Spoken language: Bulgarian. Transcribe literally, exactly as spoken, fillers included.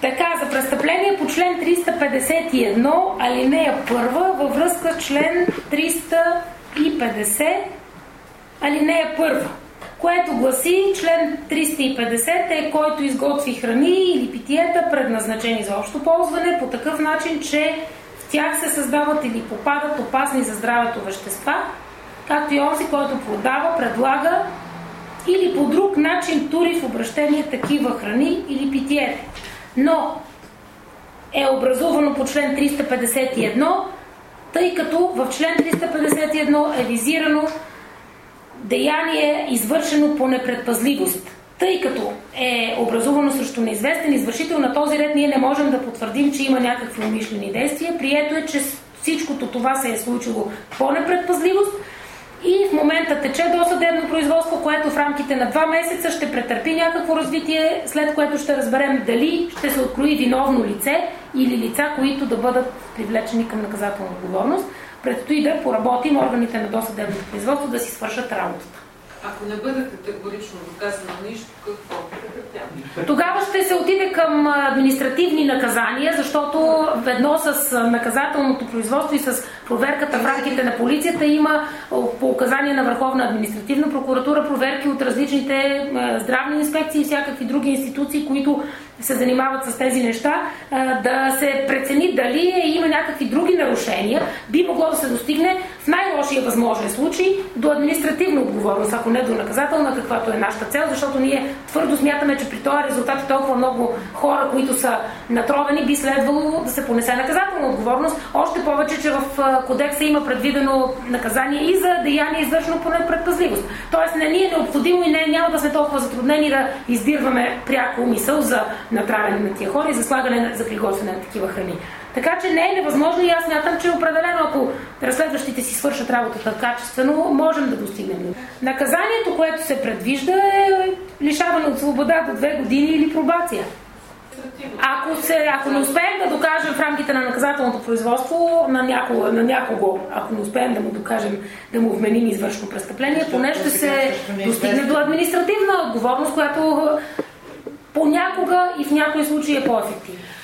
Така, за престъпление по член триста петдесет и едно, алинея първа, във връзка с член триста и петдесет, алинея първа, което гласи, член триста и петдесет е който изготви храни или питиета, предназначени за общо ползване, по такъв начин, че в тях се създават или попадат опасни за здравето вещества, както и онзи, който продава, предлага или по друг начин тури в обращение такива храни или питиета. Но е образувано по член триста петдесет и едно, тъй като в член триста петдесет и едно е визирано деяние, извършено по непредпазливост. Тъй като е образувано срещу неизвестен извършител, на този ред ние не можем да потвърдим, че има някакви умишлени действия. Прието е, че всичкото това се е случило по непредпазливост и в момента тече досъдебно производство, което в рамките на два месеца ще претърпи някакво развитие, след което ще разберем дали ще се открои виновно лице или лица, които да бъдат привлечени към наказателна отговорност. Предстои да поработим органите на досъдебното производство да си свършат работата. Ако не бъде категорично доказано нищо, какво? Тогава ще се отиде към административни наказания, защото ведно с наказателното производство и с проверката в рамките на полицията има по указание на Върховна административна прокуратура проверки от различните здравни инспекции и всякакви други институции, които се занимават с тези неща, да се прецени дали има някакви други нарушения, би могло да се достигне в най-лошия възможен случай до административна отговорност, ако не до наказателна, каквато е нашата цел, защото ние твърдо смятаме, че при този резултат и толкова много хора, които са натровени, би следвало да се понесе наказателна отговорност. Още повече, че в кодекса има предвидено наказание и за деяние, извършено по непредпазливост. Тоест не ни е необходимо и не, няма да сме толкова затруднени да издирваме пряко мисъл за натравяне на тия хора и за слагане за приготвяне на такива храни. Така че не е невъзможно и аз смятам, че определено, ако разследващите си свършат работата качествено, можем да достигнем. Наказанието, което се предвижда, е лишаване от свобода до две години или пробация. Ако, се, ако не успеем да докажем в рамките на наказателното производство на някого, на някого, ако не успеем да му докажем, да му вменим извършено престъпление, поне ще се достигне до административна отговорност, която понякога и в някои случаи е по-ефективна.